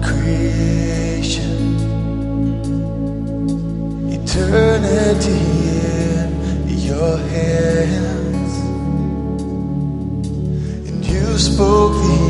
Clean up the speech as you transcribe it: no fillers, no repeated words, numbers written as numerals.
creation, eternity in your hands, and you spoke the